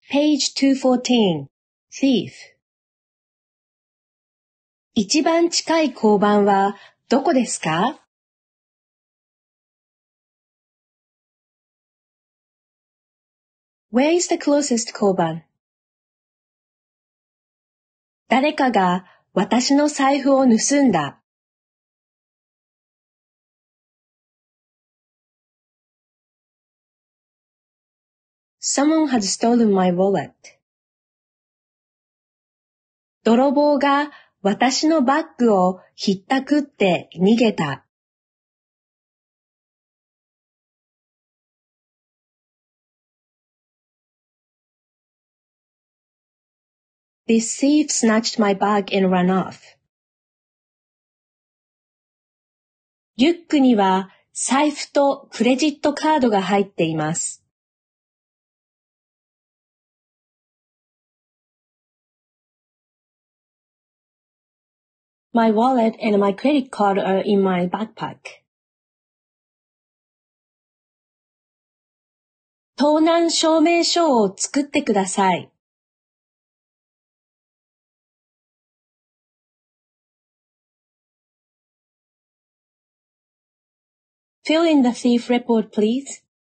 Page 214. Thief. 一番近い交番はどこですか？ Where is the closest 交番？誰かが私の財布を盗んだ。Someone has stolen my wallet. 泥棒が私のバッグをひったくって逃げた。This thief snatched my bag and ran off. リュックには財布とクレジットカードが入っています。My wallet and my credit card are in my backpack. 盗難証明書を作ってください。Fill in the thief report, please.